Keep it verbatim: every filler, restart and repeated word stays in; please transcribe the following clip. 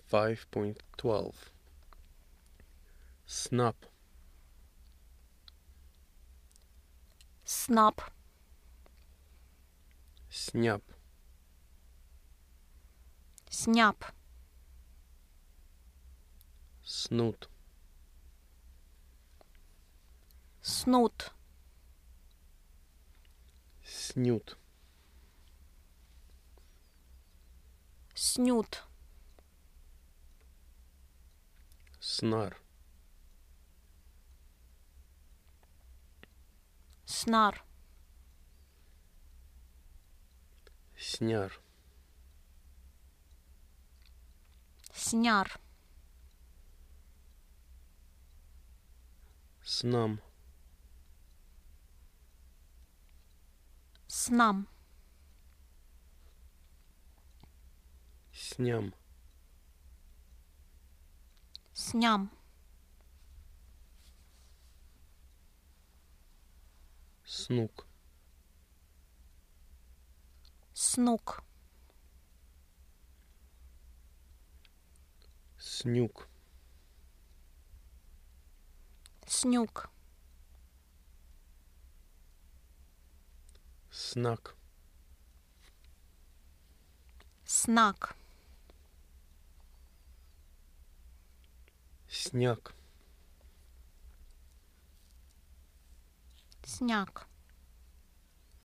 five point twelve. Snap. Snap. Сняп. Сняп. Снут. Снут. Снют. Снют. Снар. Снар. Сняр. Сняр. Снам. Снам. Сням. Сням. Снук. Снук. Снюк. Снюк. Снак. Снак. Сняк. Сняк.